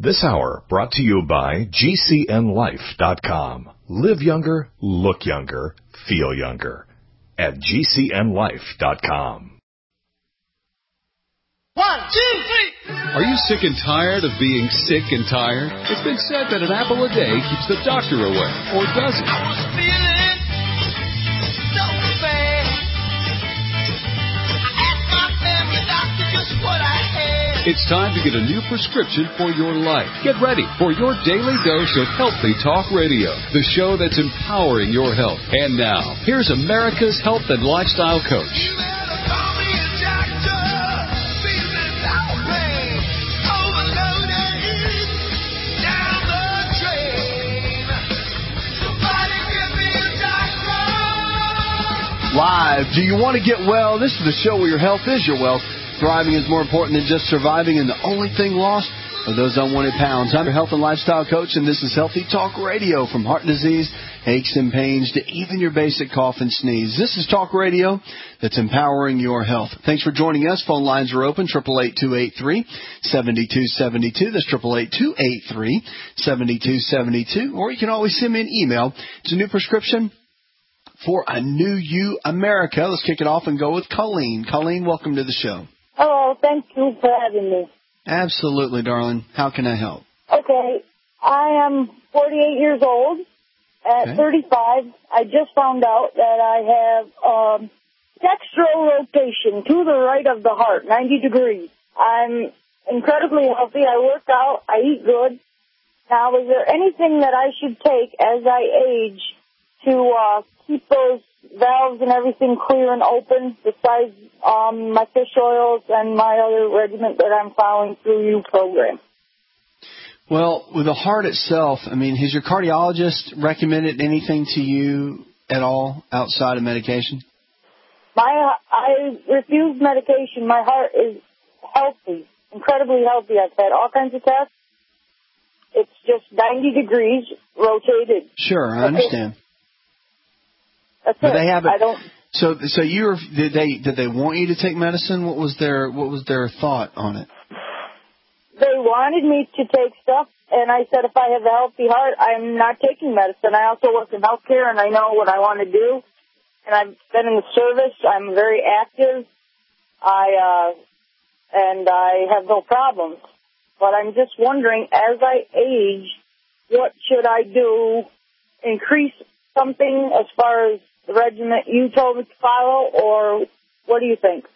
This hour brought to you by GCNLife.com. Live younger, look younger, feel younger. At GCNLife.com. 1, 2, 3. Are you sick and tired of being sick and tired? It's been said that an apple a day keeps the doctor away, or does it? I was feeling so bad. I asked my family doctor just what I had. It's time to get a new prescription for your life. Get ready for your daily dose of Healthy Talk Radio, the show that's empowering your health. And now, here's America's health and lifestyle coach. You better call me a doctor. Feeling no pain. Overloaded. Down the drain. Somebody give me a doctor. Live. Do you want to get well? This is the show where your health is your wealth. Thriving is more important than just surviving, and the only thing lost are those unwanted pounds. I'm your health and lifestyle coach, and this is Healthy Talk Radio. From heart disease, aches and pains, to even your basic cough and sneeze. This is Talk Radio that's empowering your health. Thanks for joining us. Phone lines are open, 888-283-7272. That's 888-283-7272. Or you can always send me an email. It's a new prescription for a new you, America. Let's kick it off and go with Colleen. Colleen, welcome to the show. Hello, thank you for having me. Absolutely, darling. How can I help? Okay, I am 48 years old. At 35, I just found out that I have dextrorotation to the right of the heart, 90 degrees. I'm incredibly healthy. I work out. I eat good. Now, is there anything that I should take as I age to keep those valves and everything clear and open besides my fish oils and my other regimen that I'm following through your program? Well, with the heart itself, I mean, has your cardiologist recommended anything to you at all outside of medication? I refuse medication. My heart is healthy, incredibly healthy. I've had all kinds of tests. It's just 90 degrees rotated. Sure, I understand. That's but it. they haven't. I don't. So did they want you to take medicine? What was their thought on it? They wanted me to take stuff, and I said if I have a healthy heart, I'm not taking medicine. I also work in healthcare, and I know what I want to do. And I've been in the service. I'm very active. And I have no problems. But I'm just wondering, as I age, what should I do? Increase something as far as the regimen you told me to follow, or what do you think?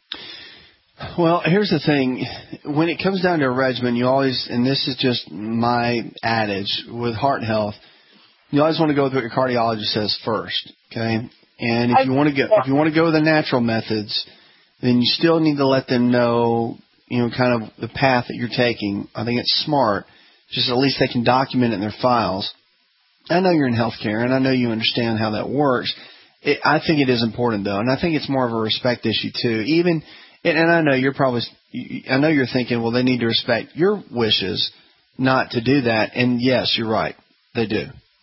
Well, here's the thing. When it comes down to a regimen, you always, and this is just my adage with heart health, you always want to go with what your cardiologist says first, okay? And if you want to go with the natural methods, then you still need to let them know, kind of the path that you're taking. I think it's smart. Just at least they can document it in their files. I know you're in healthcare, and I know you understand how that works. I think it is important, though, and I think it's more of a respect issue, too. And I know you're thinking, well, they need to respect your wishes not to do that. And, yes, you're right. They do.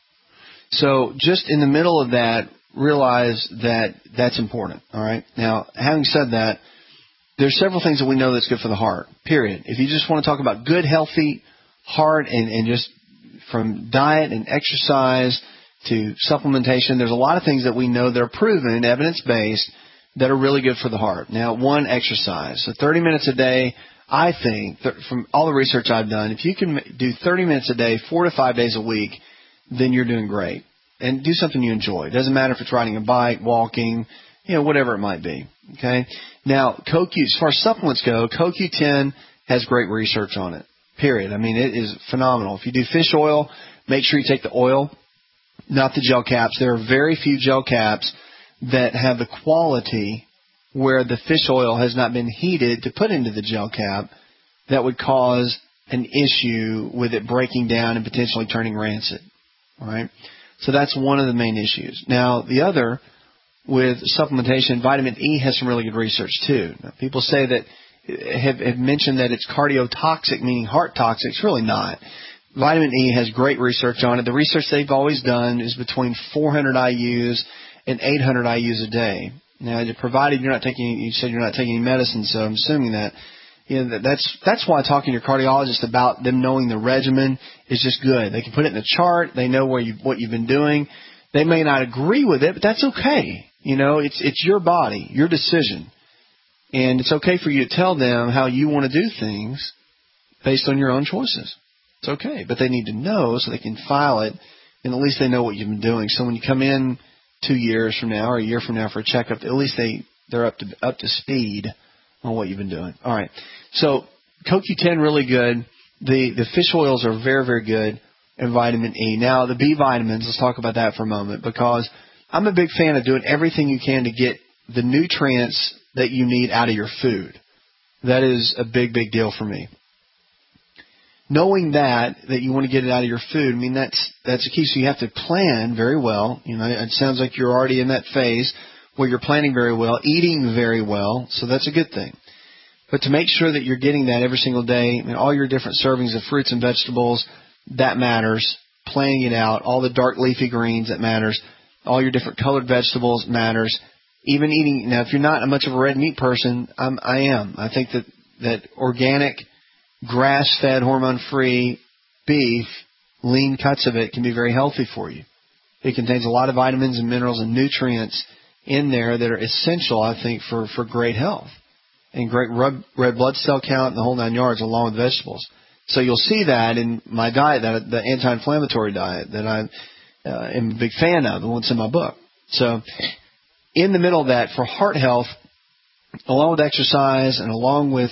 So just in the middle of that, realize that that's important, all right? Now, having said that, there's several things that we know that's good for the heart, period. If you just want to talk about good, healthy heart and just from diet and exercise to supplementation, there's a lot of things that we know that are proven and evidence-based that are really good for the heart. Now, one, exercise. So 30 minutes a day, I think, from all the research I've done, if you can do 30 minutes a day, 4 to 5 days a week, then you're doing great. And do something you enjoy. It doesn't matter if it's riding a bike, walking, whatever it might be. Okay? Now, as far as supplements go, CoQ10 has great research on it, period. I mean, it is phenomenal. If you do fish oil, make sure you take the oil, not the gel caps. There are very few gel caps that have the quality where the fish oil has not been heated to put into the gel cap that would cause an issue with it breaking down and potentially turning rancid. All right? So that's one of the main issues. Now, the other, with supplementation, vitamin E has some really good research, too. Now, people say that, have mentioned that it's cardiotoxic, meaning heart toxic. It's really not. Vitamin E has great research on it. The research they've always done is between 400 IUs and 800 IUs a day. Now, provided you said you're not taking any medicine, so I'm assuming that. That's why talking to your cardiologist about them knowing the regimen is just good. They can put it in a chart. They know what you've been doing. They may not agree with it, but that's okay. It's your body, your decision. And it's okay for you to tell them how you want to do things based on your own choices. It's okay. But they need to know so they can file it, and at least they know what you've been doing. So when you come in 2 years from now or a year from now for a checkup, at least they're up to speed on what you've been doing. All right. So CoQ10, really good. The fish oils are very, very good, and vitamin E. Now, the B vitamins, let's talk about that for a moment, because I'm a big fan of doing everything you can to get the nutrients that you need out of your food. That is a big, big deal for me. Knowing that you want to get it out of your food, that's the key. So you have to plan very well. It sounds like you're already in that phase where you're planning very well, eating very well. So that's a good thing. But to make sure that you're getting that every single day, all your different servings of fruits and vegetables, that matters. Planning it out. All the dark leafy greens, that matters. All your different colored vegetables matters. Even eating, now if you're not much of a red meat person, I am. I think that organic, grass-fed, hormone-free beef, lean cuts of it can be very healthy for you. It contains a lot of vitamins and minerals and nutrients in there that are essential, I think, for great health and great red blood cell count and the whole 9 yards, along with vegetables. So you'll see that in my diet, the anti-inflammatory diet that I am a big fan of, and what's in my book. So in the middle of that, for heart health, along with exercise and along with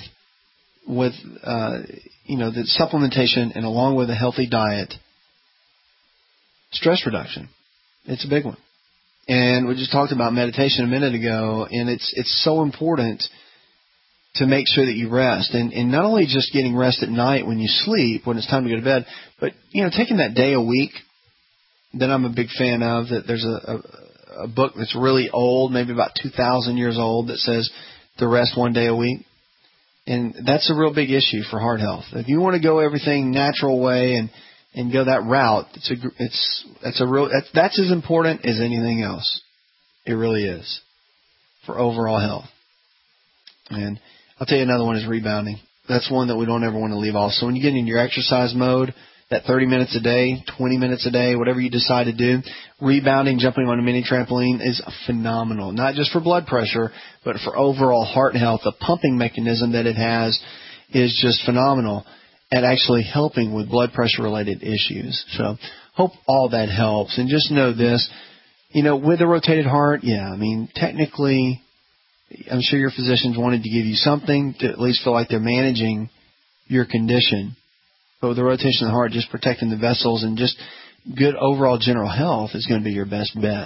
the supplementation and along with a healthy diet, stress reduction. It's a big one. And we just talked about meditation a minute ago, and it's so important to make sure that you rest. And not only just getting rest at night when you sleep, when it's time to go to bed, but, taking that day a week that I'm a big fan of. That there's a book that's really old, maybe about 2,000 years old, that says to rest 1 day a week. And that's a real big issue for heart health. If you want to go everything natural way and go that route, that's as important as anything else. It really is for overall health. And I'll tell you another one is rebounding. That's one that we don't ever want to leave off. So when you get in your exercise mode, that 30 minutes a day, 20 minutes a day, whatever you decide to do, rebounding, jumping on a mini trampoline is phenomenal. Not just for blood pressure, but for overall heart health. The pumping mechanism that it has is just phenomenal at actually helping with blood pressure related issues. So hope all that helps. And just know this, with a rotated heart, technically, I'm sure your physicians wanted to give you something to at least feel like they're managing your condition. But with the rotation of the heart, just protecting the vessels and just good overall general health is going to be your best bet.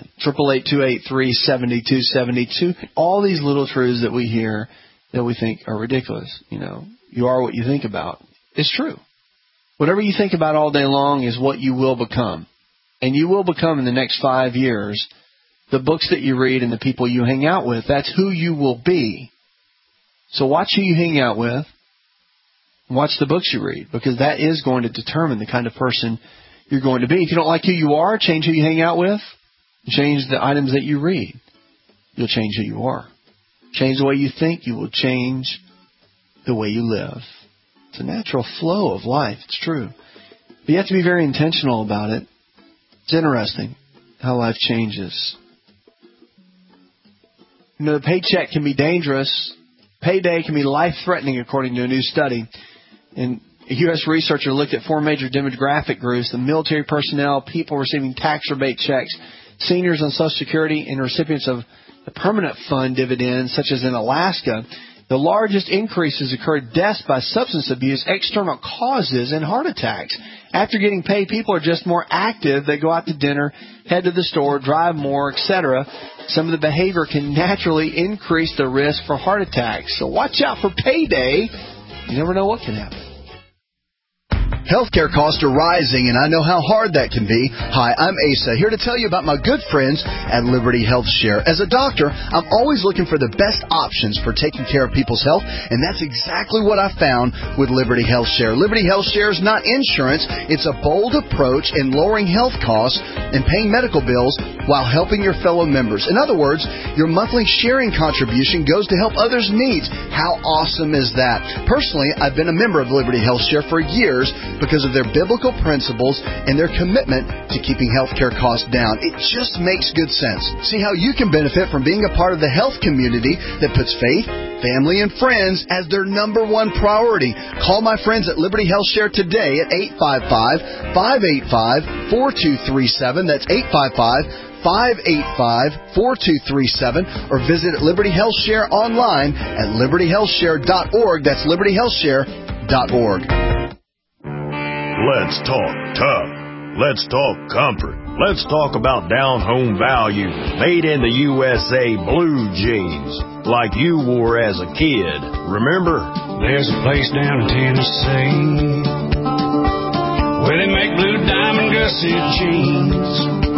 888-283-7272. All these little truths that we hear that we think are ridiculous. You are what you think about. It's true. Whatever you think about all day long is what you will become. And you will become in the next 5 years. The books that you read and the people you hang out with, that's who you will be. So watch who you hang out with. Watch the books you read, because that is going to determine the kind of person you're going to be. If you don't like who you are, change who you hang out with. Change the items that you read. You'll change who you are. Change the way you think. You will change the way you live. It's a natural flow of life. It's true. But you have to be very intentional about it. It's interesting how life changes. The paycheck can be dangerous. Payday can be life-threatening, according to a new study. And a U.S. researcher looked at 4 major demographic groups: the military personnel, people receiving tax rebate checks, seniors on Social Security, and recipients of the permanent fund dividends, such as in Alaska. The largest increases occurred deaths by substance abuse, external causes, and heart attacks. After getting paid, people are just more active. They go out to dinner, head to the store, drive more, etc. Some of the behavior can naturally increase the risk for heart attacks. So watch out for payday. You never know what can happen. Healthcare costs are rising, and I know how hard that can be. Hi, I'm Asa, here to tell you about my good friends at Liberty Health Share. As a doctor, I'm always looking for the best options for taking care of people's health, and that's exactly what I found with Liberty Health Share. Liberty Health Share is not insurance. It's a bold approach in lowering health costs and paying medical bills while helping your fellow members. In other words, your monthly sharing contribution goes to help others' needs. How awesome is that? Personally, I've been a member of Liberty Health Share for years because of their biblical principles and their commitment to keeping healthcare costs down. It just makes good sense. See how you can benefit from being a part of the health community that puts faith, family, and friends as their number one priority. Call my friends at Liberty Health Share today at 855-585-4237. That's 855-585-4237. Or visit Liberty Health Share online at libertyhealthshare.org. That's libertyhealthshare.org. Let's talk tough. Let's talk comfort. Let's talk about down-home value, made in the USA blue jeans, like you wore as a kid. Remember? There's a place down in Tennessee where they make blue diamond gusset jeans.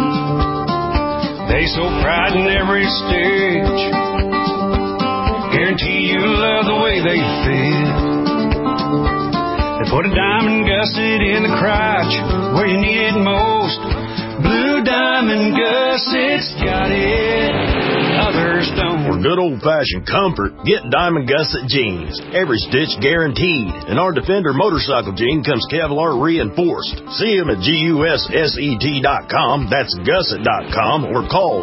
They so pride in every stitch, guarantee you love the way they fit. They put a diamond gusset in the crotch where you need it most. Blue Diamond Gussets got it, others don't. For good old-fashioned comfort, get Diamond Gusset jeans. Every stitch guaranteed. And our Defender motorcycle jean comes Kevlar reinforced. See them at GUSSET.com, that's gusset.com, or call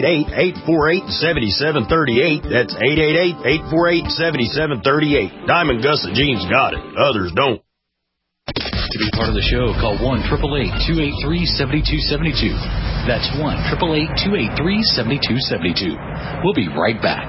888-848-7738. That's 888-848-7738. Diamond Gusset jeans got it, others don't. To be part of the show, call 1-888-283-7272. That's 1-888-283-7272. We'll be right back.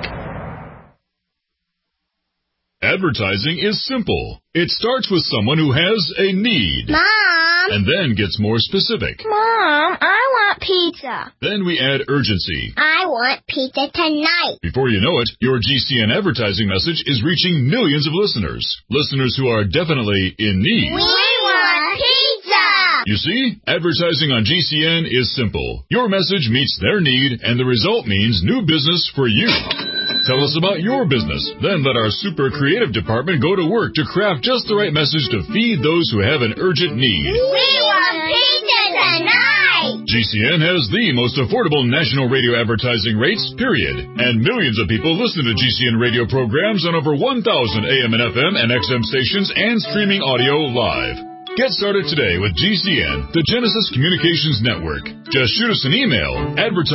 Advertising is simple. It starts with someone who has a need. Mom! And then gets more specific. Mom, I want pizza. Then we add urgency. I want pizza tonight. Before you know it, your GCN advertising message is reaching millions of listeners. Listeners who are definitely in need. We want pizza! You see, advertising on GCN is simple. Your message meets their need, and the result means new business for you. Tell us about your business. Then let our super creative department go to work to craft just the right message to feed those who have an urgent need. We want pizza tonight! GCN has the most affordable national radio advertising rates, period. And millions of people listen to GCN radio programs on over 1,000 AM and FM and XM stations and streaming audio live. Get started today with GCN, the Genesis Communications Network. Just shoot us an email,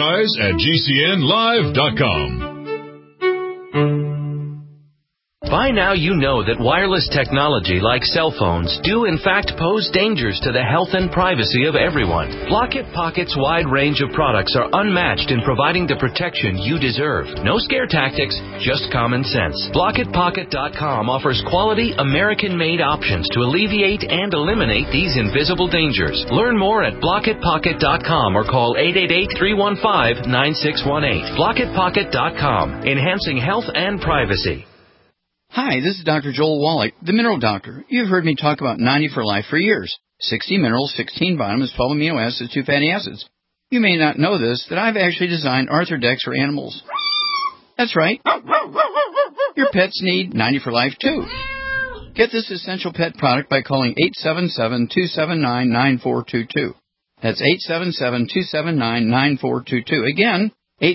advertise@gcnlive.com. By now you know that wireless technology like cell phones do in fact pose dangers to the health and privacy of everyone. Block-It Pocket's wide range of products are unmatched in providing the protection you deserve. No scare tactics, just common sense. BlockItPocket.com offers quality American-made options to alleviate and eliminate these invisible dangers. Learn more at BlockItPocket.com or call 888-315-9618. BlockItPocket.com, enhancing health and privacy. Hi, this is Dr. Joel Wallach, the Mineral Doctor. You've heard me talk about 90 for Life for years. 60 minerals, 16 vitamins, 12 amino acids, 2 fatty acids. You may not know this, that I've actually designed Arthrodex for animals. That's right. Your pets need 90 for Life, too. Get this essential pet product by calling 877-279-9422. That's 877-279-9422. Again,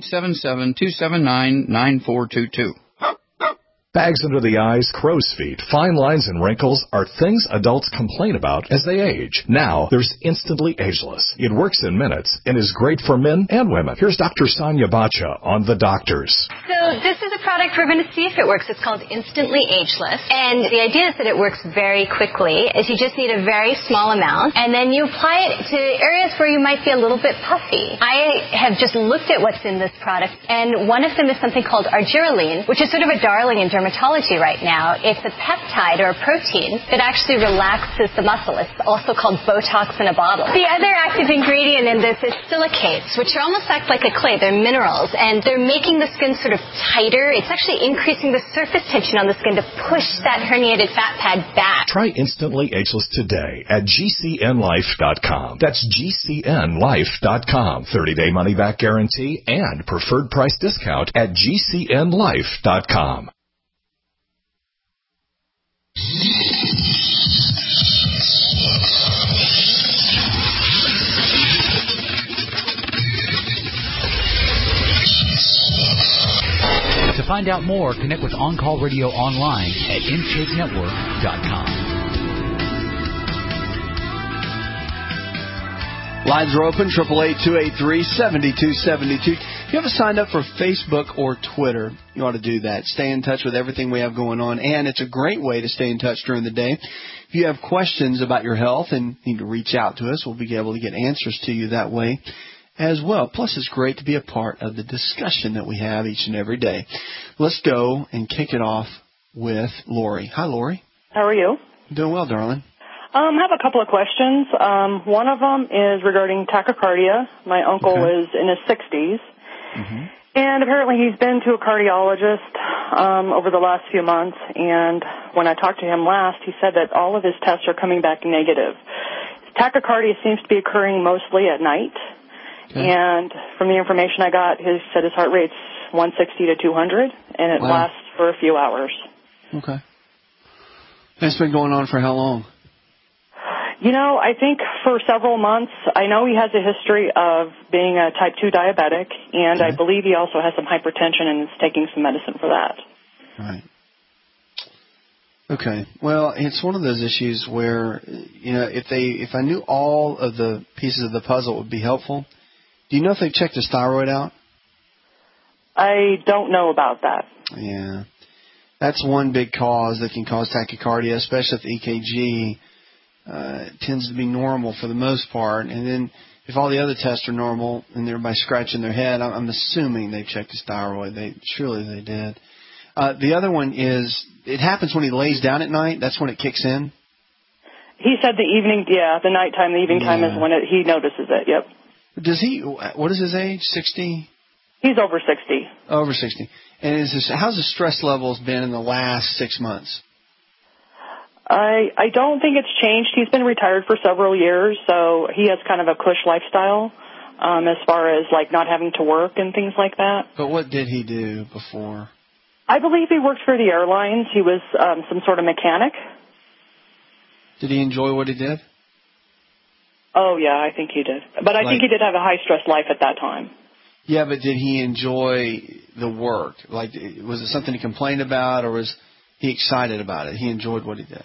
877-279-9422. Bags under the eyes, crow's feet, fine lines, and wrinkles are things adults complain about as they age. Now, there's Instantly Ageless. It works in minutes and is great for men and women. Here's Dr. Sonia Bacha on The Doctors. So this is a product we're going to see if it works. It's called Instantly Ageless. And the idea is that it works very quickly, is you just need a very small amount, and then you apply it to areas where you might be a little bit puffy. I have just looked at what's in this product, and one of them is something called argireline, which is sort of a darling in dermatology right now. It's a peptide or a protein that actually relaxes the muscle. It's also called Botox in a bottle. The other active ingredient in this is silicates, which almost act like a clay. They're minerals, and they're making the skin sort of tighter. It's actually increasing the surface tension on the skin to push that herniated fat pad back. Try Instantly Ageless today at GCNlife.com. That's GCNlife.com. 30-day money-back guarantee and preferred price discount at GCNlife.com. To find out more, connect with On Call Radio online at InShapeNetwork.com. Lines are open, 888-283-7272. If you haven't signed up for Facebook or Twitter, you ought to do that. Stay in touch with everything we have going on, and it's a great way to stay in touch during the day. If you have questions about your health and need to reach out to us, we'll be able to get answers to you that way as well. Plus, it's great to be a part of the discussion that we have each and every day. Let's go and kick it off with Lori. Hi, Lori. How are you? Doing well, darling. I have a couple of questions. One of them is regarding tachycardia. My uncle is in his 60s, and apparently he's been to a cardiologist over the last few months, and when I talked to him last, he said that all of his tests are coming back negative. Tachycardia seems to be occurring mostly at night, and from the information I got, he said his heart rate's 160 to 200, and it lasts for a few hours. Okay. That's been going on for how long? You know, I think for several months. I know he has a history of being a type 2 diabetic, and I believe he also has some hypertension and is taking some medicine for that. Right. Okay. Well, it's one of those issues where, you know, if I knew all of the pieces of the puzzle, it would be helpful. Do you know if they've checked his thyroid out? I don't know about that. Yeah. That's one big cause that can cause tachycardia, especially if the EKG tends to be normal for the most part. And then if all the other tests are normal and everybody's scratching their head, I'm assuming they've checked his thyroid. Surely they did. The other one is, it happens when he lays down at night. That's when it kicks in. He said the evening time is when he notices it, yep. What is his age, 60? He's over 60. Over 60. And how's the stress levels been in the last 6 months? I don't think it's changed. He's been retired for several years, so he has kind of a cush lifestyle as far as like not having to work and things like that. But what did he do before? I believe he worked for the airlines. He was some sort of mechanic. Did he enjoy what he did? Oh, yeah, I think he did. But I think he did have a high-stress life at that time. Yeah, but did he enjoy the work? Like, was it something he complained about, or was he excited about it? He enjoyed what he did.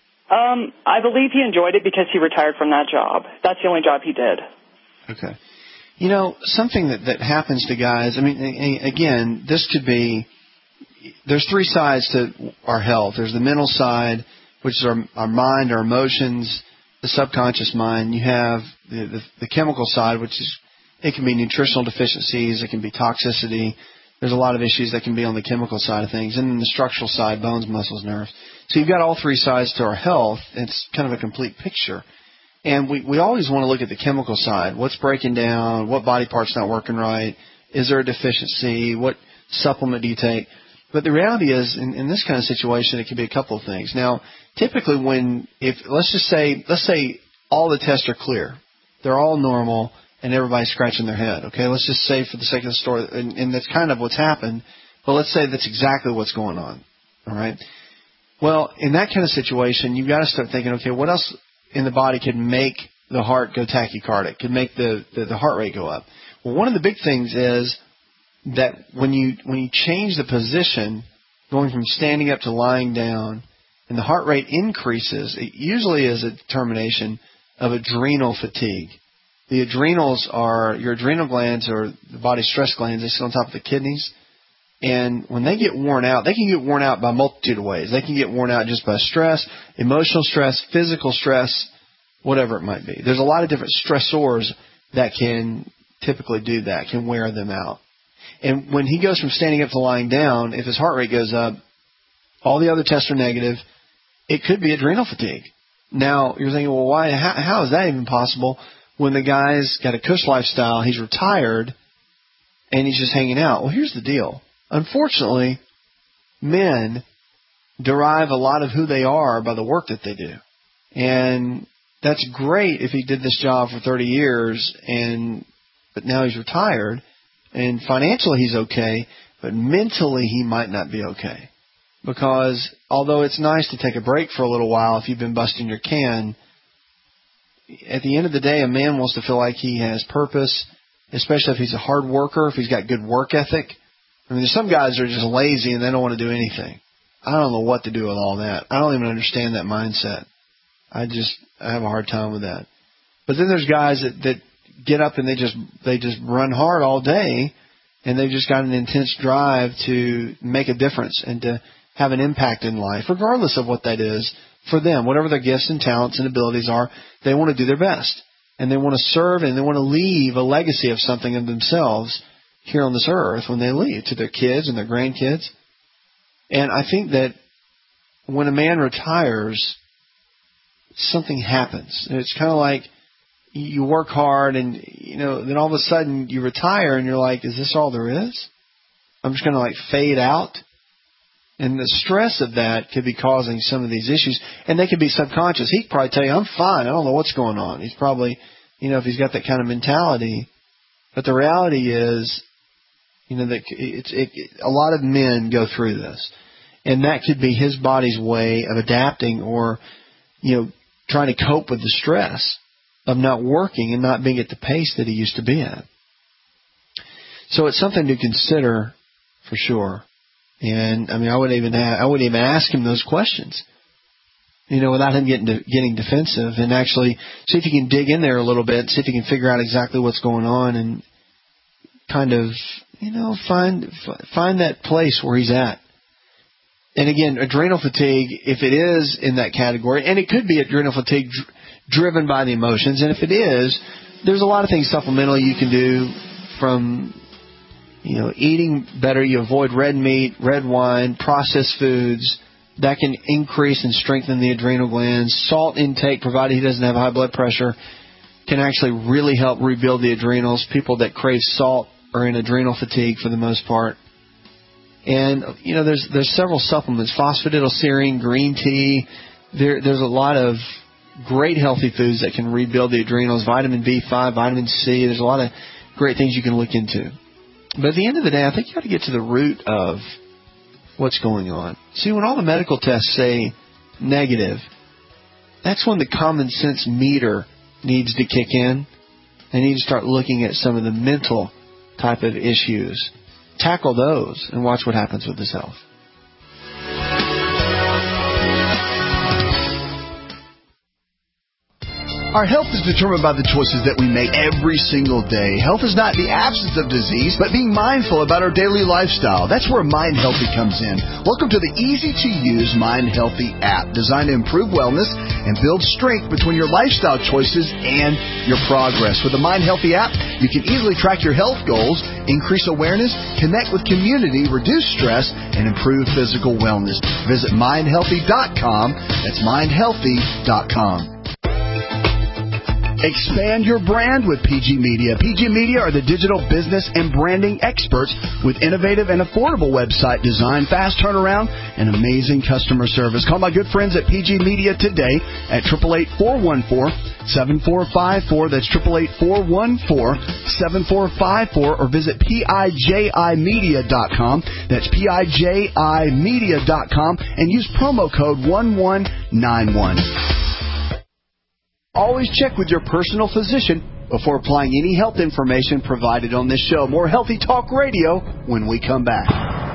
I believe he enjoyed it because he retired from that job. That's the only job he did. Okay. You know, something that happens to guys, I mean, again, this could be, there's three sides to our health. There's the mental side, which is our mind, our emotions, the subconscious mind. You have the chemical side, which is, it can be nutritional deficiencies, it can be toxicity. There's a lot of issues that can be on the chemical side of things. And then the structural side, bones, muscles, nerves. So you've got all three sides to our health. It's kind of a complete picture. And we always want to look at the chemical side. What's breaking down? What body part's not working right? Is there a deficiency? What supplement do you take? But the reality is, in this kind of situation, it can be a couple of things. Now, typically let's say all the tests are clear. They're all normal, and everybody's scratching their head. Okay, let's just say for the sake of the story, and that's kind of what's happened, but let's say that's exactly what's going on. All right? Well, in that kind of situation, you've got to start thinking, okay, what else in the body can make the heart go tachycardic, can make the heart rate go up? Well, one of the big things is that when you change the position, going from standing up to lying down, and the heart rate increases, it usually is a determination of adrenal fatigue. The adrenals your adrenal glands are the body's stress glands. They sit on top of the kidneys. And when they get worn out, they can get worn out by a multitude of ways. They can get worn out just by stress, emotional stress, physical stress, whatever it might be. There's a lot of different stressors that can typically do that, can wear them out. And when he goes from standing up to lying down, if his heart rate goes up, all the other tests are negative, it could be adrenal fatigue. Now, you're thinking, well, why? How is that even possible when the guy's got a cush lifestyle, he's retired, and he's just hanging out? Well, here's the deal. Unfortunately, men derive a lot of who they are by the work that they do. And that's great if he did this job for 30 years, but now he's retired, and financially he's okay, but mentally he might not be okay. Because although it's nice to take a break for a little while if you've been busting your can, at the end of the day, a man wants to feel like he has purpose, especially if he's a hard worker, if he's got good work ethic. I mean, there's some guys that are just lazy and they don't want to do anything. I don't know what to do with all that. I don't even understand that mindset. I have a hard time with that. But then there's guys that get up and they just run hard all day, and they've just got an intense drive to make a difference and to have an impact in life, regardless of what that is for them. Whatever their gifts and talents and abilities are, they want to do their best. And they want to serve and they want to leave a legacy of something of themselves here on this earth when they leave to their kids and their grandkids. And I think that when a man retires, something happens. It's kind of like you work hard and, then all of a sudden you retire and you're like, is this all there is? I'm just going to like fade out. And the stress of that could be causing some of these issues. And they could be subconscious. He could probably tell you, I'm fine. I don't know what's going on. He's probably, if he's got that kind of mentality. But the reality is, that a lot of men go through this. And that could be his body's way of adapting or, trying to cope with the stress of not working and not being at the pace that he used to be at. So it's something to consider for sure. And I mean, I wouldn't even ask him those questions, without him getting defensive, and actually see if you can dig in there a little bit, see if you can figure out exactly what's going on, and kind of, find that place where he's at. And again, adrenal fatigue, if it is in that category, and it could be adrenal fatigue driven by the emotions, and if it is, there's a lot of things supplementally you can do from, eating better. You avoid red meat, red wine, processed foods. That can increase and strengthen the adrenal glands. Salt intake, provided he doesn't have high blood pressure, can actually really help rebuild the adrenals. People that crave salt are in adrenal fatigue for the most part. And, there's several supplements, phosphatidylserine, green tea. There's a lot of great healthy foods that can rebuild the adrenals, vitamin B5, vitamin C. There's a lot of great things you can look into. But at the end of the day, I think you got to get to the root of what's going on. See, when all the medical tests say negative, that's when the common sense meter needs to kick in. They need to start looking at some of the mental type of issues. Tackle those and watch what happens with his health. Our health is determined by the choices that we make every single day. Health is not the absence of disease, but being mindful about our daily lifestyle. That's where Mind Healthy comes in. Welcome to the easy-to-use Mind Healthy app, designed to improve wellness and build strength between your lifestyle choices and your progress. With the Mind Healthy app, you can easily track your health goals, increase awareness, connect with community, reduce stress, and improve physical wellness. Visit mindhealthy.com. That's mindhealthy.com. Expand your brand with PG Media. PG Media are the digital business and branding experts with innovative and affordable website design, fast turnaround, and amazing customer service. Call my good friends at PG Media today at 888-414-7454. That's 888-414-7454, or visit PIJImedia.com. That's PIJImedia.com, and use promo code 1191. Always check with your personal physician before applying any health information provided on this show. More Healthy Talk Radio when we come back.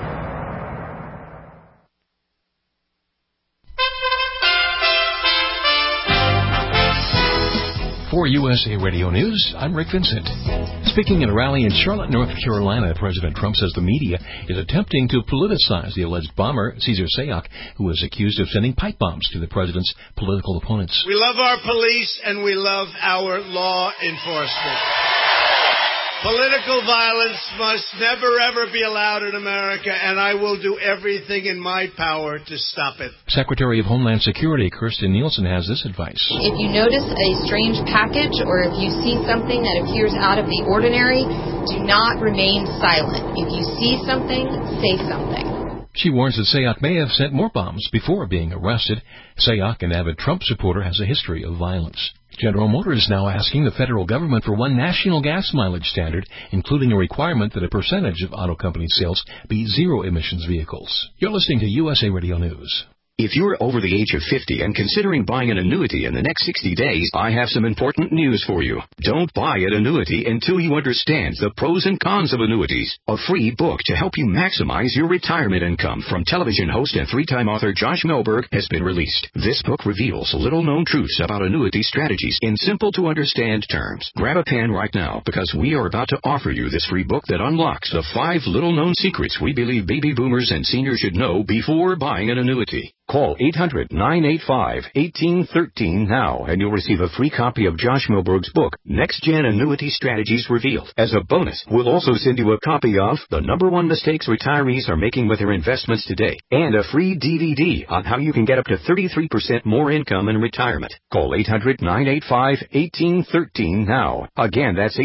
For USA Radio News, I'm Rick Vincent. Speaking at a rally in Charlotte, North Carolina, President Trump says the media is attempting to politicize the alleged bomber, Cesar Sayoc, who is accused of sending pipe bombs to the president's political opponents. We love our police and we love our law enforcement. Political violence must never, ever be allowed in America, and I will do everything in my power to stop it. Secretary of Homeland Security Kirstjen Nielsen has this advice. If you notice a strange package or if you see something that appears out of the ordinary, do not remain silent. If you see something, say something. She warns that Sayoc may have sent more bombs before being arrested. Sayoc, an avid Trump supporter, has a history of violence. General Motors is now asking the federal government for one national gas mileage standard, including a requirement that a percentage of auto company sales be zero-emissions vehicles. You're listening to USA Radio News. If you're over the age of 50 and considering buying an annuity in the next 60 days, I have some important news for you. Don't buy an annuity until you understand the pros and cons of annuities. A free book to help you maximize your retirement income from television host and three-time author Josh Melberg has been released. This book reveals little-known truths about annuity strategies in simple-to-understand terms. Grab a pen right now because we are about to offer you this free book that unlocks the 5 little-known secrets we believe baby boomers and seniors should know before buying an annuity. Call 800-985-1813 now, and you'll receive a free copy of Josh Milberg's book, Next Gen Annuity Strategies Revealed. As a bonus, we'll also send you a copy of The #1 Mistakes Retirees Are Making with Their Investments Today, and a free DVD on how you can get up to 33% more income in retirement. Call 800-985-1813 now. Again, that's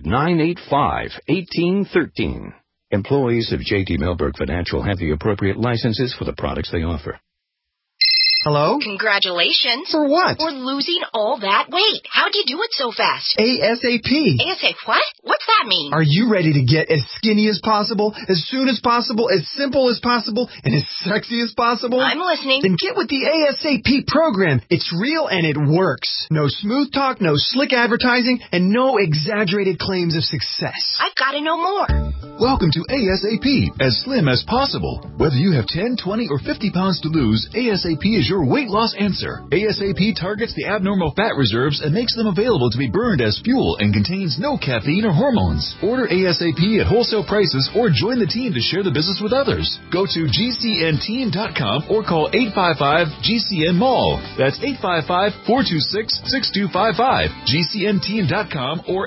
800-985-1813. Employees of J.D. Milberg Financial have the appropriate licenses for the products they offer. Hello? Congratulations. For what? For losing all that weight. How'd you do it so fast? ASAP. ASAP what? What's that mean? Are you ready to get as skinny as possible, as soon as possible, as simple as possible, and as sexy as possible? I'm listening. Then get with the ASAP program. It's real and it works. No smooth talk, no slick advertising, and no exaggerated claims of success. I've got to know more. Welcome to ASAP, as slim as possible. Whether you have 10, 20, or 50 pounds to lose, ASAP is your weight loss answer. ASAP targets the abnormal fat reserves and makes them available to be burned as fuel and contains no caffeine or hormones. Order ASAP at wholesale prices or join the team to share the business with others. Go to GCNteam.com or call 855-GCN-MALL. That's 855-426-6255. GCNteam.com or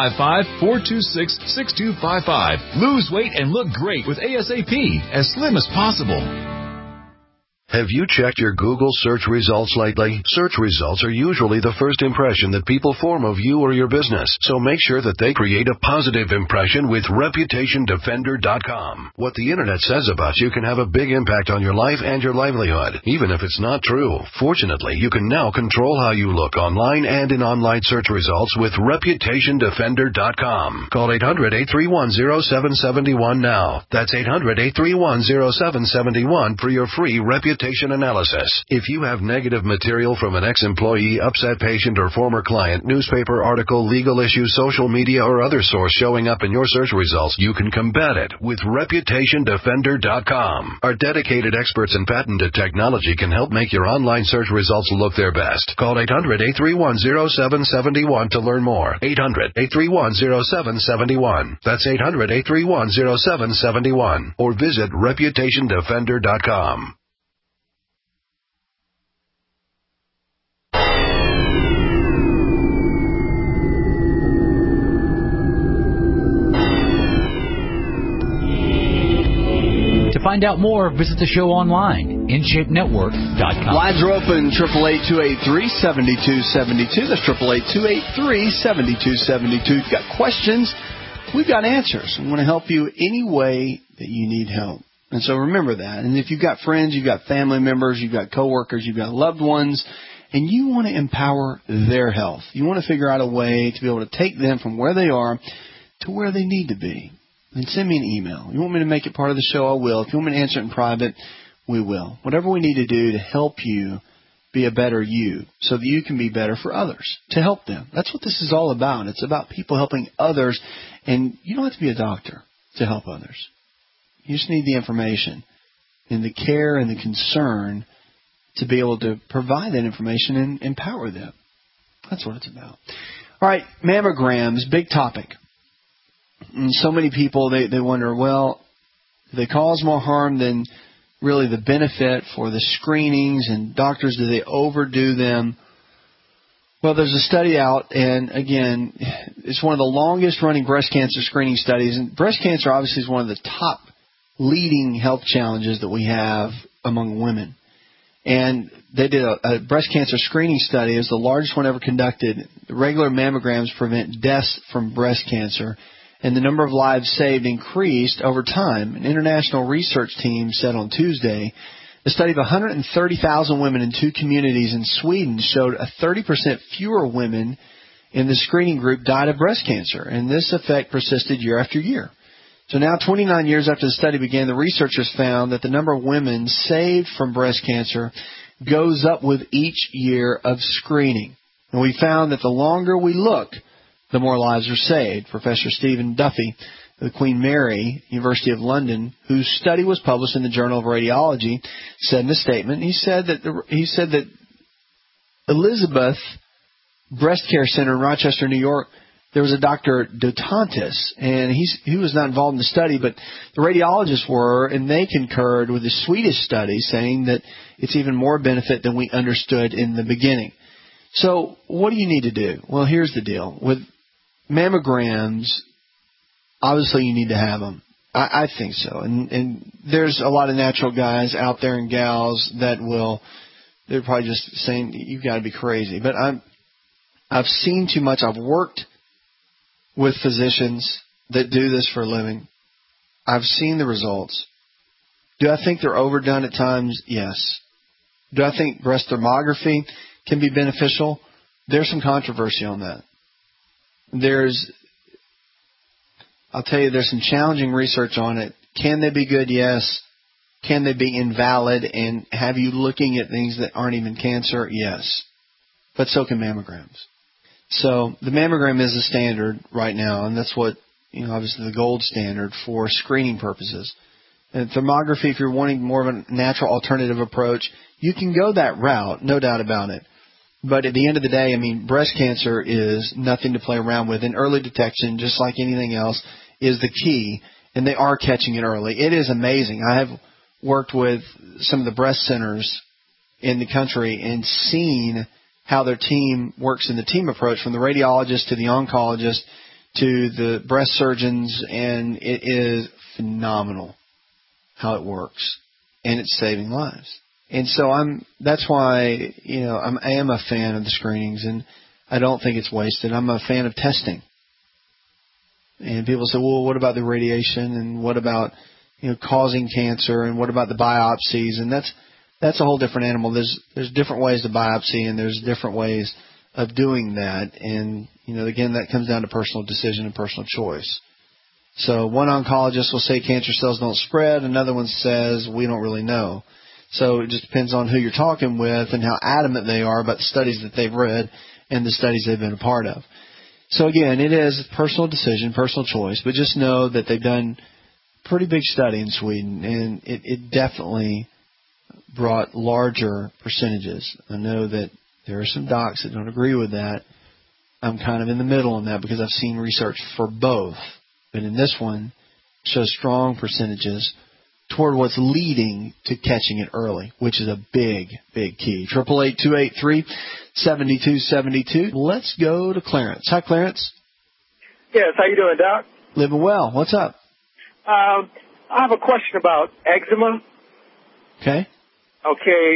855-426-6255. Lose weight and look great with ASAP, as slim as possible. Have you checked your Google search results lately? Search results are usually the first impression that people form of you or your business, so make sure that they create a positive impression with ReputationDefender.com. What the Internet says about you can have a big impact on your life and your livelihood, even if it's not true. Fortunately, you can now control how you look online and in online search results with ReputationDefender.com. Call 800-831-0771 now. That's 800-831-0771 for your free reputation analysis. If you have negative material from an ex-employee, upset patient, or former client, newspaper article, legal issue, social media, or other source showing up in your search results, you can combat it with ReputationDefender.com. Our dedicated experts in patented technology can help make your online search results look their best. Call 800-831-0771 to learn more. 800-831-0771. That's 800-831-0771. Or visit ReputationDefender.com. To find out more, visit the show online, InShapeNetwork.com. Lines are open, 888-283-7272. That's 888-283-7272. You've got questions, we've got answers. We want to help you any way that you need help. And so remember that. And if you've got friends, you've got family members, you've got coworkers, you've got loved ones, and you want to empower their health, you want to figure out a way to be able to take them from where they are to where they need to be, then send me an email. You want me to make it part of the show, I will. If you want me to answer it in private, we will. Whatever we need to do to help you be a better you so that you can be better for others, to help them. That's what this is all about. It's about people helping others, and you don't have to be a doctor to help others. You just need the information and the care and the concern to be able to provide that information and empower them. That's what it's about. All right, mammograms, big topic. And so many people, they wonder, well, do they cause more harm than really the benefit for the screenings, and doctors, do they overdo them? Well, there's a study out, and again, it's one of the longest running breast cancer screening studies. And breast cancer obviously is one of the top leading health challenges that we have among women. And they did a breast cancer screening study. It was the largest one ever conducted. Regular mammograms prevent deaths from breast cancer, and the number of lives saved increased over time. An international research team said on Tuesday, a study of 130,000 women in 2 communities in Sweden showed a 30% fewer women in the screening group died of breast cancer, and this effect persisted year after year. So now, 29 years after the study began, the researchers found that the number of women saved from breast cancer goes up with each year of screening. And we found that the longer we look, the more lives are saved. Professor Stephen Duffy of the Queen Mary, University of London, whose study was published in the Journal of Radiology, said in a statement, he said that Elizabeth Breast Care Center in Rochester, New York, there was a Dr. Dotantis, and he was not involved in the study, but the radiologists were, and they concurred with the Swedish study, saying that it's even more benefit than we understood in the beginning. So what do you need to do? Well, here's the deal. With mammograms, obviously you need to have them. I think so. And there's a lot of natural guys out there and gals that they're probably just saying, you've got to be crazy. But I've seen too much. I've worked with physicians that do this for a living. I've seen the results. Do I think they're overdone at times? Yes. Do I think breast thermography can be beneficial? There's some controversy on that. I'll tell you, there's some challenging research on it. Can they be good? Yes. Can they be invalid and have you looking at things that aren't even cancer? Yes. But so can mammograms. So the mammogram is the standard right now, and that's what, obviously the gold standard for screening purposes. And thermography, if you're wanting more of a natural alternative approach, you can go that route, no doubt about it. But at the end of the day, breast cancer is nothing to play around with. And early detection, just like anything else, is the key. And they are catching it early. It is amazing. I have worked with some of the breast centers in the country and seen how their team works in the team approach, from the radiologist to the oncologist to the breast surgeons, and it is phenomenal how it works. And it's saving lives. And so that's why, I am a fan of the screenings, and I don't think it's wasted. I'm a fan of testing. And people say, well, what about the radiation, and what about, causing cancer, and what about the biopsies? And that's a whole different animal. There's different ways to biopsy, and there's different ways of doing that. And, again, that comes down to personal decision and personal choice. So one oncologist will say cancer cells don't spread. Another one says we don't really know. So it just depends on who you're talking with and how adamant they are about the studies that they've read and the studies they've been a part of. So, again, it is a personal decision, personal choice, but just know that they've done a pretty big study in Sweden, and it definitely brought larger percentages. I know that there are some docs that don't agree with that. I'm kind of in the middle on that because I've seen research for both. But in this one, it shows strong percentages toward what's leading to catching it early, which is a big, big key. 888-283-7272. Let's go to Clarence. Hi, Clarence. Yes, how you doing, Doc? Living well. What's up? I have a question about eczema. Okay. Okay,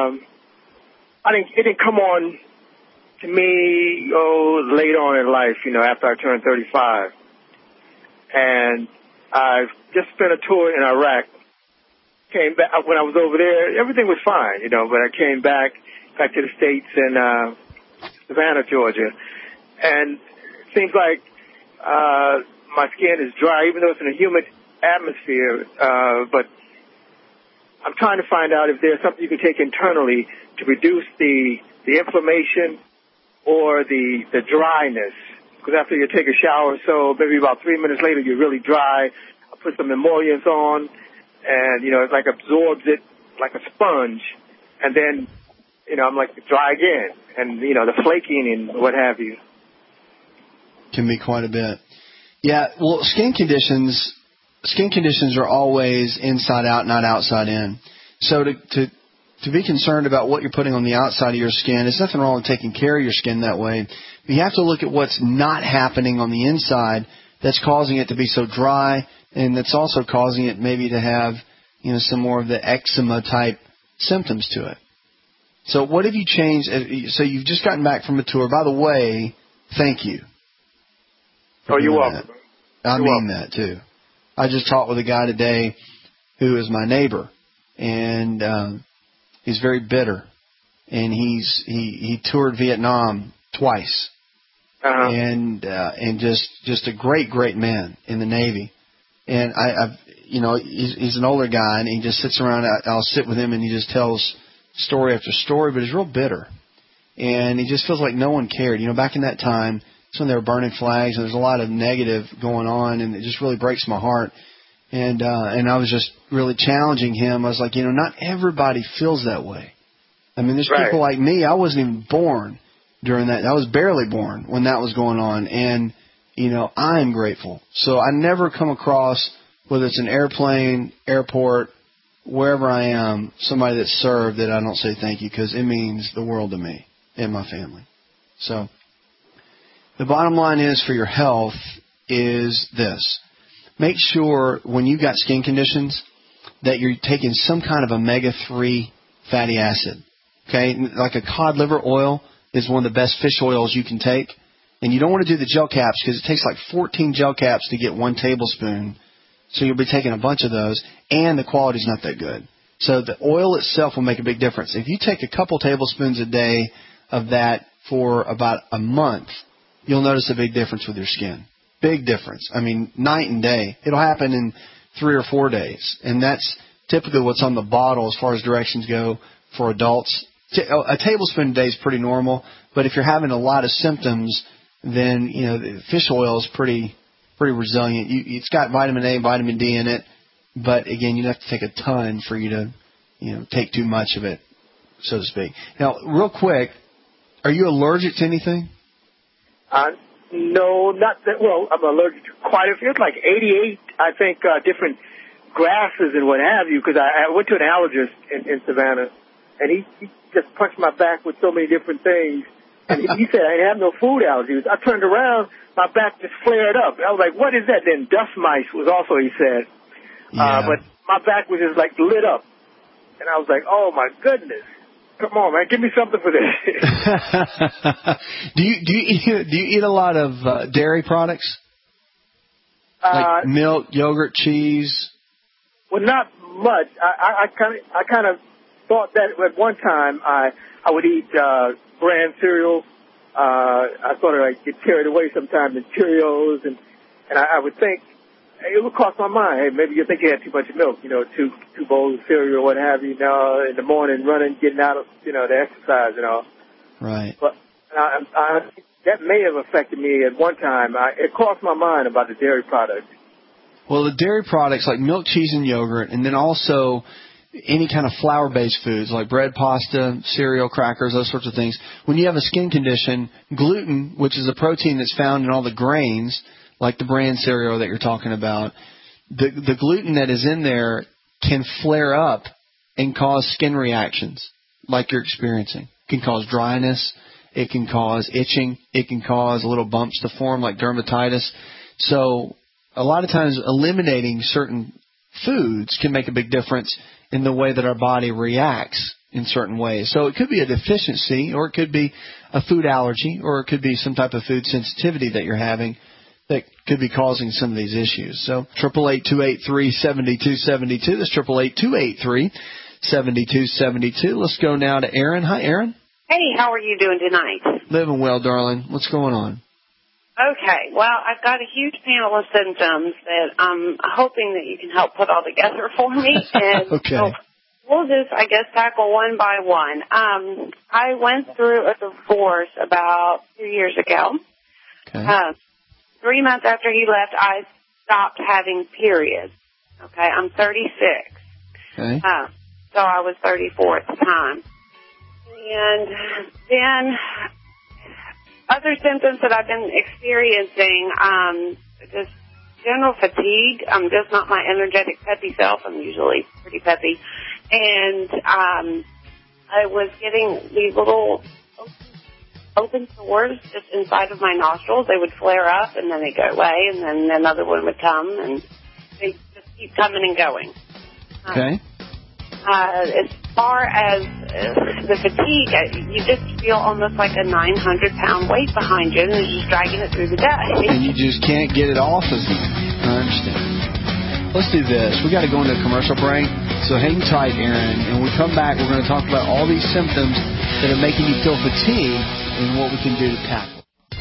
it didn't come on to me later on in life, after I turned 35. And I've just spent a tour in Iraq. Came back when I was over there, everything was fine, but I came back to the States in Savannah, Georgia. And it seems like my skin is dry, even though it's in a humid atmosphere, but I'm trying to find out if there's something you can take internally to reduce the inflammation or the dryness. Because after you take a shower, so maybe about 3 minutes later, you're really dry. I put some emollients on, and, it like absorbs it like a sponge. And then, I'm like dry again. And, the flaking and what have you. Can be quite a bit. Yeah, well, skin conditions are always inside out, not outside in. So to be concerned about what you're putting on the outside of your skin, there's nothing wrong with taking care of your skin that way. But you have to look at what's not happening on the inside that's causing it to be so dry, and that's also causing it maybe to have, some more of the eczema type symptoms to it. So what have you changed? So you've just gotten back from a tour. By the way, thank you. Oh, you're welcome. I mean that too. I just talked with a guy today who is my neighbor, and he's very bitter, and he toured Vietnam twice, and just a great man in the Navy, And he's an older guy, and he just sits around. I'll sit with him, and he just tells story after story, but he's real bitter. And he just feels like no one cared. Back in that time, it's when they were burning flags, and there's a lot of negative going on, and it just really breaks my heart. And I was just really challenging him. I was like, not everybody feels that way. I mean, there's people like me. I wasn't even born during that. I was barely born when that was going on. And, I am grateful. So I never come across, whether it's an airplane, airport, wherever I am, somebody that's served that I don't say thank you, because it means the world to me and my family. So the bottom line is for your health is this. Make sure when you've got skin conditions that you're taking some kind of omega-3 fatty acid. Okay, like a cod liver oil is one of the best fish oils you can take. And you don't want to do the gel caps because it takes like 14 gel caps to get 1 tablespoon. So you'll be taking a bunch of those, and the quality's not that good. So the oil itself will make a big difference. If you take a couple tablespoons a day of that for about a month, you'll notice a big difference with your skin. Big difference. I mean, night and day. It'll happen in 3 or 4 days. And that's typically what's on the bottle as far as directions go for adults. A tablespoon a day is pretty normal, but if you're having a lot of symptoms, then, the fish oil is pretty resilient. It's got vitamin A and vitamin D in it, but again, you'd have to take a ton for you to, take too much of it, so to speak. Now, real quick, are you allergic to anything? No, not that. Well, I'm allergic to quite a few. It's like 88, I think, different grasses and what have you, because I went to an allergist in Savannah, and he just punched my back with so many different things. And he said I have no food allergies. I turned around, my back just flared up. I was like, what is that? Then dust mites was also, he said. Yeah. But my back was just like lit up. And I was like, oh, my goodness. Come on, man, give me something for this. Do you eat a lot of dairy products? Like milk, yogurt, cheese? Well, not much. I kind of thought that at one time I would eat bran cereal. I sort of get carried away sometimes in Cheerios, and I would think it would cross my mind. Hey, maybe you think you had too much milk, two bowls of cereal or what have you, in the morning, running, getting out of, the exercise and all. Right. But that may have affected me at one time. It crossed my mind about the dairy products. Well, the dairy products like milk, cheese, and yogurt, and then also any kind of flour-based foods like bread, pasta, cereal, crackers, those sorts of things. When you have a skin condition, gluten, which is a protein that's found in all the grains, like the bran cereal that you're talking about, the gluten that is in there can flare up and cause skin reactions like you're experiencing. It can cause dryness. It can cause itching. It can cause little bumps to form like dermatitis. So a lot of times eliminating certain foods can make a big difference in the way that our body reacts in certain ways. So it could be a deficiency, or it could be a food allergy, or it could be some type of food sensitivity that you're having that could be causing some of these issues. So 888-283-7272. That's 888-283-7272. Let's go now to Aaron. Hi, Aaron. Hey, how are you doing tonight? Living well, darling. What's going on? Okay, well, I've got a huge panel of symptoms that I'm hoping that you can help put all together for me. And okay. We'll just, I guess, tackle one by one. I went through a divorce about 2 years ago. Okay. 3 months after he left, I stopped having periods. Okay, I'm 36. Okay. So I was 34 at the time. And then other symptoms that I've been experiencing, just general fatigue. I'm just not my energetic, peppy self. I'm usually pretty peppy. And I was getting these little open sores just inside of my nostrils. They would flare up, and then they'd go away, and then another one would come, and they just keep coming and going. Okay. As far as the fatigue, you just feel almost like a 900-pound weight behind you, and it's just dragging it through the day. And you just can't get it off of you. I understand. Let's do this. We got to go into a commercial break, so hang tight, Aaron. And when we come back, we're going to talk about all these symptoms that are making you feel fatigued and what we can do to tackle.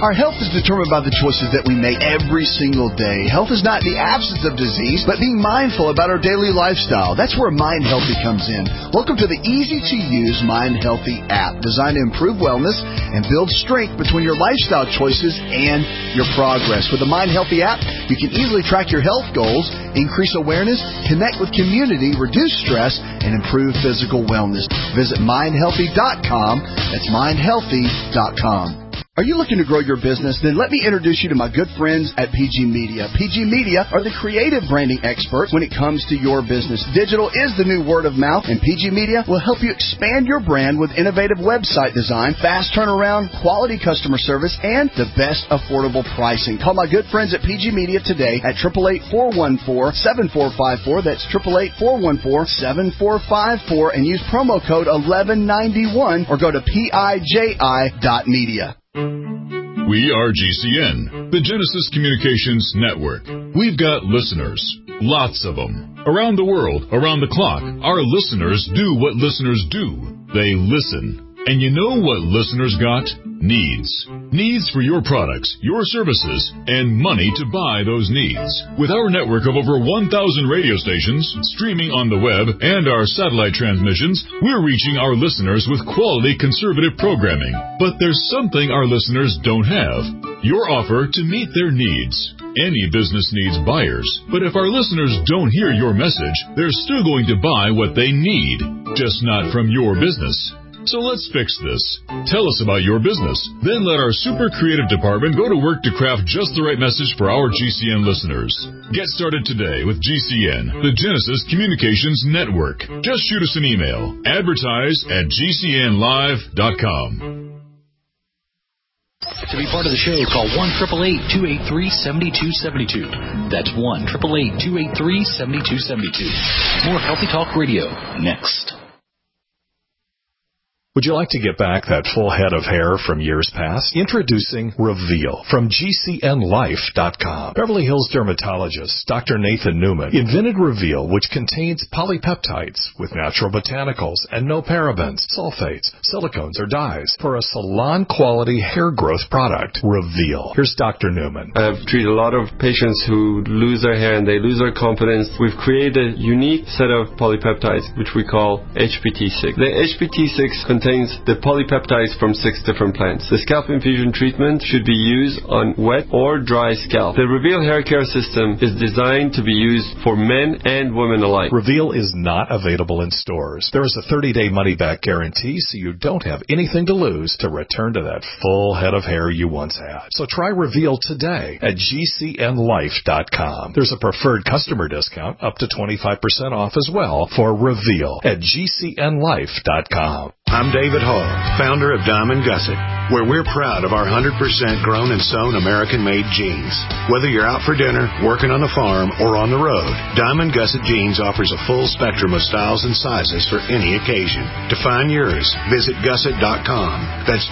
Our health is determined by the choices that we make every single day. Health is not the absence of disease, but being mindful about our daily lifestyle. That's where Mind Healthy comes in. Welcome to the easy-to-use Mind Healthy app, designed to improve wellness and build strength between your lifestyle choices and your progress. With the Mind Healthy app, you can easily track your health goals, increase awareness, connect with community, reduce stress, and improve physical wellness. Visit mindhealthy.com. That's mindhealthy.com. Are you looking to grow your business? Then let me introduce you to my good friends at PG Media. PG Media are the creative branding experts when it comes to your business. Digital is the new word of mouth, and PG Media will help you expand your brand with innovative website design, fast turnaround, quality customer service, and the best affordable pricing. Call my good friends at PG Media today at 888-414-7454. That's 888-414-7454, and use promo code 1191 or go to PIJI.media. We are GCN, the Genesis Communications Network. We've got listeners, lots of them. Around the world, around the clock, our listeners do what listeners do. They listen. And you know what listeners got? Needs. Needs for your products, your services, and money to buy those needs. With our network of over 1,000 radio stations, streaming on the web, and our satellite transmissions, we're reaching our listeners with quality conservative programming. But there's something our listeners don't have. Your offer to meet their needs. Any business needs buyers, but if our listeners don't hear your message, they're still going to buy what they need, just not from your business. So let's fix this. Tell us about your business. Then let our super creative department go to work to craft just the right message for our GCN listeners. Get started today with GCN, the Genesis Communications Network. Just shoot us an email. Advertise@GCNlive.com. To be part of the show, call 1-888-283-7272. That's 1-888-283-7272. More Healthy Talk Radio next. Would you like to get back that full head of hair from years past? Introducing Reveal from GCNlife.com. Beverly Hills dermatologist Dr. Nathan Newman invented Reveal, which contains polypeptides with natural botanicals and no parabens, sulfates, silicones, or dyes for a salon-quality hair growth product. Reveal. Here's Dr. Newman. I've treated a lot of patients who lose their hair and they lose their confidence. We've created a unique set of polypeptides, which we call HPT6. The HPT6 contains the polypeptides from 6 different plants. The scalp infusion treatment should be used on wet or dry scalp. The Reveal hair care system is designed to be used for men and women alike. Reveal is not available in stores. There is a 30-day money-back guarantee, so you don't have anything to lose to return to that full head of hair you once had. So try Reveal today at GCNlife.com. There's a preferred customer discount up to 25% off as well for Reveal at GCNlife.com. I'm David Hall, founder of Diamond Gusset, where we're proud of our 100% grown and sewn American-made jeans. Whether you're out for dinner, working on the farm, or on the road, Diamond Gusset Jeans offers a full spectrum of styles and sizes for any occasion. To find yours, visit gusset.com. That's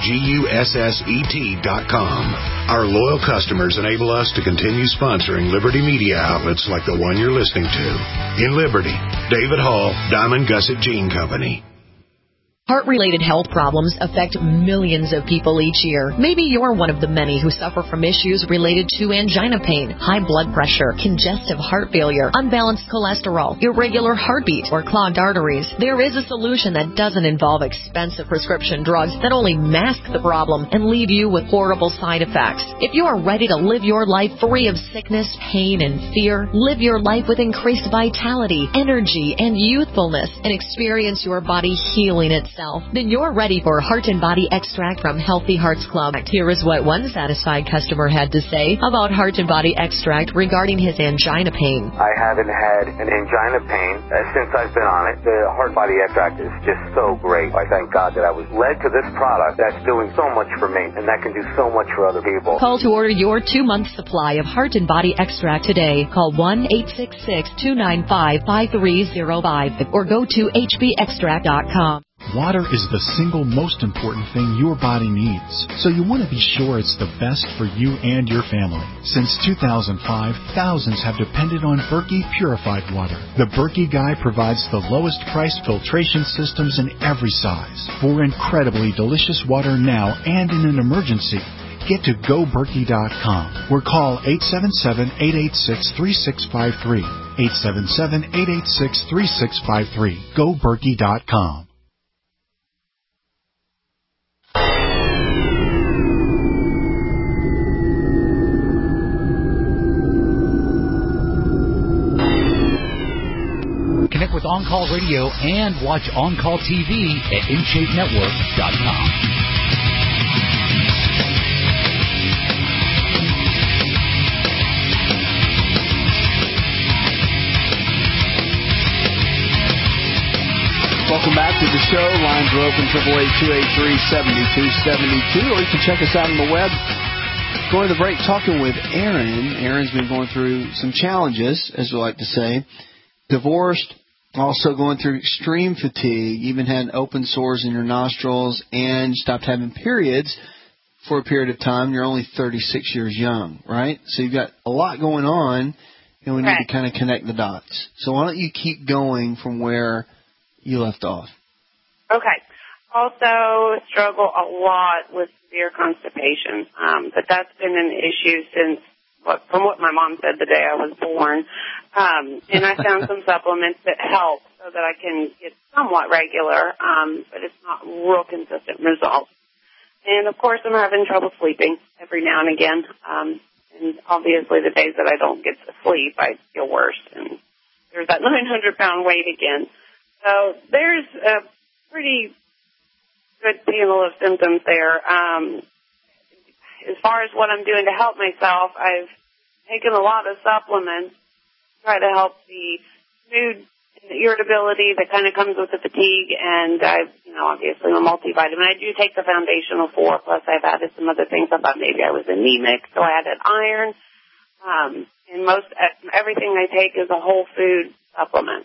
GUSSET.com. Our loyal customers enable us to continue sponsoring Liberty media outlets like the one you're listening to. In Liberty, David Hall, Diamond Gusset Jean Company. Heart-related health problems affect millions of people each year. Maybe you're one of the many who suffer from issues related to angina pain, high blood pressure, congestive heart failure, unbalanced cholesterol, irregular heartbeat, or clogged arteries. There is a solution that doesn't involve expensive prescription drugs that only mask the problem and leave you with horrible side effects. If you are ready to live your life free of sickness, pain, and fear, live your life with increased vitality, energy, and youthfulness, and experience your body healing itself, then you're ready for Heart and Body Extract from Healthy Hearts Club. Here is what one satisfied customer had to say about Heart and Body Extract regarding his angina pain. I haven't had an angina pain since I've been on it. The Heart Body Extract is just so great. I thank God that I was led to this product that's doing so much for me and that can do so much for other people. Call to order your 2-month supply of Heart and Body Extract today. Call 1-866-295-5305 or go to hbextract.com. Water is the single most important thing your body needs, so you want to be sure it's the best for you and your family. Since 2005, thousands have depended on Berkey purified water. The Berkey Guy provides the lowest price filtration systems in every size for incredibly delicious water now and in an emergency. get to GoBerkey.com or call 877-886-3653. 877-886-3653. GoBerkey.com. Connect with On Call Radio and watch On Call TV at InShapeNetwork.com. Welcome back to the show. Lines are open, 888-283-7272, or you can check us out on the web. Going to the break, talking with Aaron. Aaron's been going through some challenges, as we like to say. Divorced, also going through extreme fatigue, even had open sores in your nostrils, and stopped having periods for a period of time. You're only 36 years young, right? So you've got a lot going on, and we need to kind of connect the dots. So why don't you keep going from where you left off? Okay. Also struggle a lot with severe constipation, but that's been an issue since, from what my mom said the day I was born. And I found some supplements that help so that I can get somewhat regular, but it's not real consistent results. And, of course, I'm having trouble sleeping every now and again. And obviously the days that I don't get to sleep, I feel worse. And there's that 900-pound weight again. So there's a pretty good panel of symptoms there. As far as what I'm doing to help myself, I've taken a lot of supplements to try to help the mood and the irritability that kind of comes with the fatigue. And obviously I'm a multivitamin. I do take the Foundational 4, plus I've added some other things. I thought maybe I was anemic, so I added iron. And everything I take is a whole food supplement.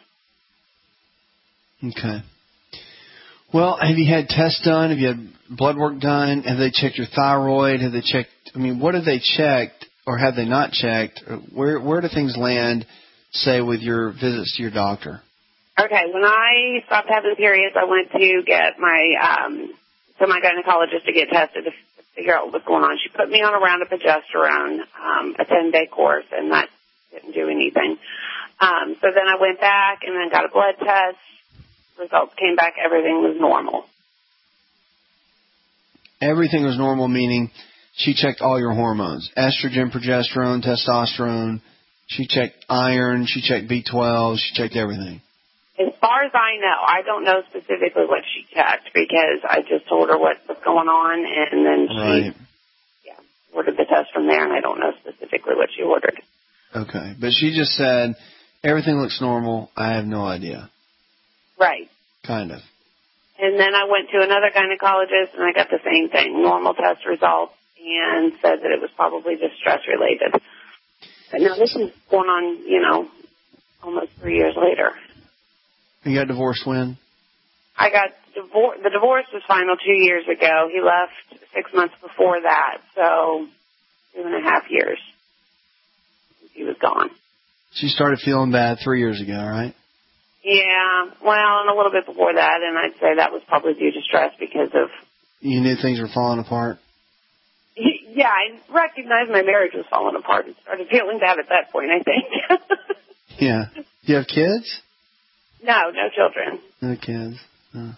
Okay. Well, have you had tests done? Have you had blood work done? Have they checked your thyroid? Have they checked, what have they checked or have they not checked? Where do things land, say, with your visits to your doctor? Okay, when I stopped having periods, I went to get my gynecologist to get tested to figure out what was going on. She put me on a round of progesterone, a 10-day course, and that didn't do anything. So then I went back and then got a blood test. Results came back, everything was normal. Everything was normal, meaning she checked all your hormones, estrogen, progesterone, testosterone. She checked iron, she checked B12, she checked everything. As far as I know, I don't know specifically what she checked because I just told her what was going on, and then she ordered the test from there, and I don't know specifically what she ordered. Okay, but she just said, everything looks normal, I have no idea. Right. Kind of. And then I went to another gynecologist, and I got the same thing, normal test results, and said that it was probably just stress-related. But now this is going on, almost 3 years later. You got divorced when? I got divorced. The divorce was final 2 years ago. He left 6 months before that, so 2.5 years he was gone. She started feeling bad 3 years ago, right? Yeah, well, and a little bit before that, and I'd say that was probably due to stress because of... You knew things were falling apart? Yeah, I recognized my marriage was falling apart and started feeling bad at that point, I think. Yeah. Do you have kids? No children. No kids. No.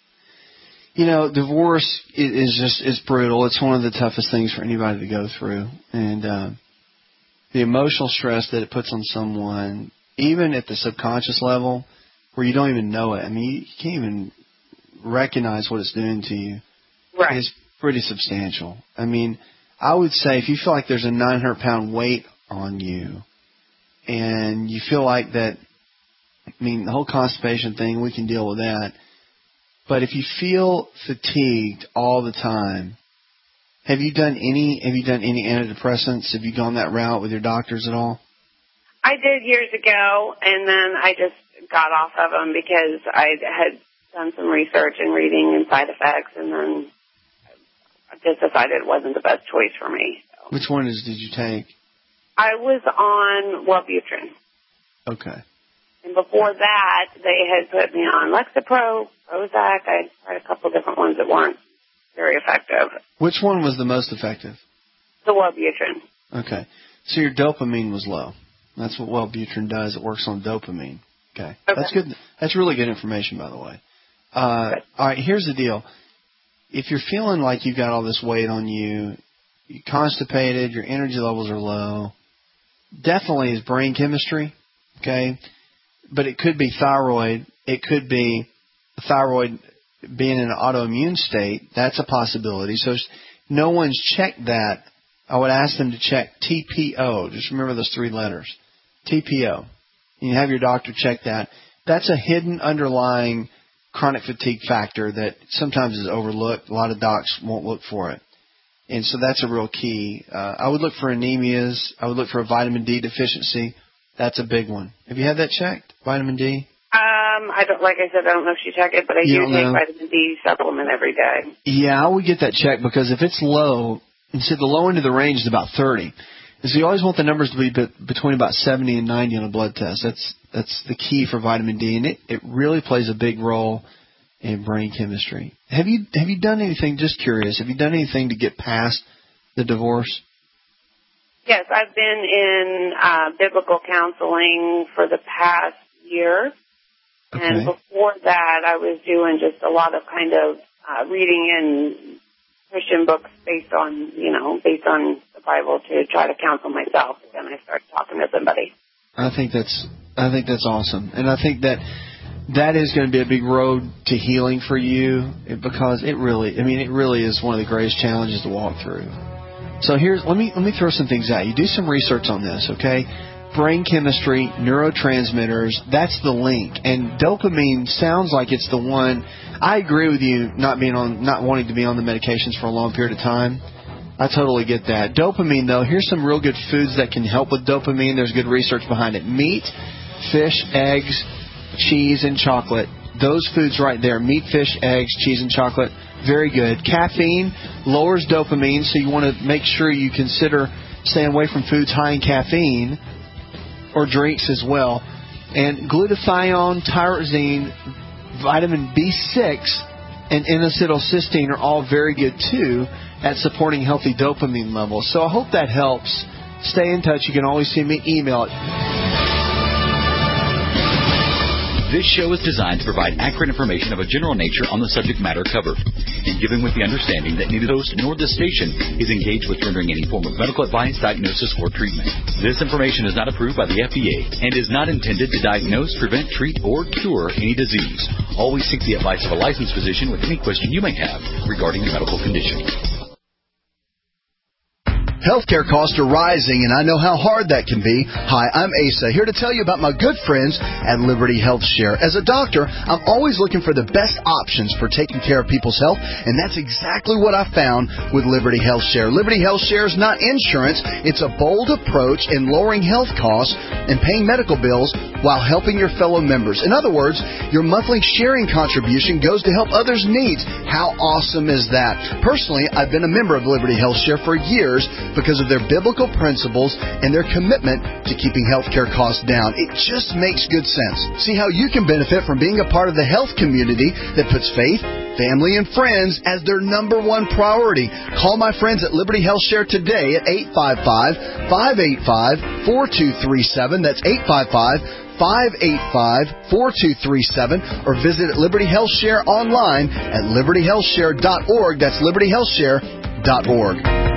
Divorce is brutal. It's one of the toughest things for anybody to go through. And the emotional stress that it puts on someone, even at the subconscious level, where you don't even know it. You can't even recognize what it's doing to you. Right. It's pretty substantial. I would say if you feel like there's a 900-pound weight on you and you feel like that, the whole constipation thing, we can deal with that. But if you feel fatigued all the time, have you done any antidepressants? Have you gone that route with your doctors at all? I did years ago, and then I just got off of them because I had done some research and reading and side effects, and then I just decided it wasn't the best choice for me. So. Which one did you take? I was on Wellbutrin. Okay. And before that, they had put me on Lexapro, Prozac. I tried a couple different ones that weren't very effective. Which one was the most effective? The Wellbutrin. Okay. So your dopamine was low. That's what Wellbutrin does. It works on dopamine. Okay. That's good. That's really good information, by the way. All right, here's the deal. If you're feeling like you've got all this weight on you, you're constipated, your energy levels are low, definitely is brain chemistry, okay? But it could be thyroid. It could be thyroid being in an autoimmune state. That's a possibility. So no one's checked that. I would ask them to check TPO. Just remember those 3 letters. TPO. You have your doctor check that. That's a hidden underlying chronic fatigue factor that sometimes is overlooked. A lot of docs won't look for it. And so that's a real key. I would look for anemias. I would look for a vitamin D deficiency. That's a big one. Have you had that checked, vitamin D? I don't, like I said, I don't know if she checked it, but I do take vitamin D supplement every day. Yeah, I would get that checked because if it's low, and so the low end of the range is about 30. So you always want the numbers to be between about 70 and 90 on a blood test. That's the key for vitamin D, and it really plays a big role in brain chemistry. Have you done anything, just curious, have you done anything to get past the divorce? Yes, I've been in biblical counseling for the past year. Okay. And before that, I was doing just a lot of kind of reading in Christian books based on the Bible to try to counsel myself. And then I started talking to somebody. I think that's awesome. And I think that is going to be a big road to healing for you because it really is one of the greatest challenges to walk through. So let me throw some things at you. Do some research on this, okay? Brain chemistry, neurotransmitters, that's the link. And dopamine sounds like it's the one. I agree with you not wanting to be on the medications for a long period of time. I totally get that. Dopamine, though, here's some real good foods that can help with dopamine. There's good research behind it. Meat, fish, eggs, cheese, and chocolate. Those foods right there, meat, fish, eggs, cheese, and chocolate, very good. Caffeine lowers dopamine, so you want to make sure you consider staying away from foods high in caffeine or drinks as well. And glutathione, tyrosine, vitamin B6, and N-acetylcysteine are all very good, too, at supporting healthy dopamine levels. So I hope that helps. Stay in touch. You can always send me an email at This show is designed to provide accurate information of a general nature on the subject matter covered, and given with the understanding that neither the host nor the station is engaged with rendering any form of medical advice, diagnosis, or treatment. This information is not approved by the FDA and is not intended to diagnose, prevent, treat, or cure any disease. Always seek the advice of a licensed physician with any question you may have regarding your medical condition. Healthcare costs are rising, and I know how hard that can be. Hi, I'm Asa, here to tell you about my good friends at Liberty Health Share. As a doctor, I'm always looking for the best options for taking care of people's health, and that's exactly what I found with Liberty Health Share. Liberty Health Share is not insurance. It's a bold approach in lowering health costs and paying medical bills while helping your fellow members. In other words, your monthly sharing contribution goes to help others' needs. How awesome is that? Personally, I've been a member of Liberty Health Share for years because of their biblical principles and their commitment to keeping healthcare costs down. It just makes good sense. See how you can benefit from being a part of the health community that puts faith, family, and friends as their number one priority. Call my friends at Liberty Health Share today at 855-585-4237. That's 855-585-4237, or visit Liberty Health Share online at libertyhealthshare.org. That's libertyhealthshare.org.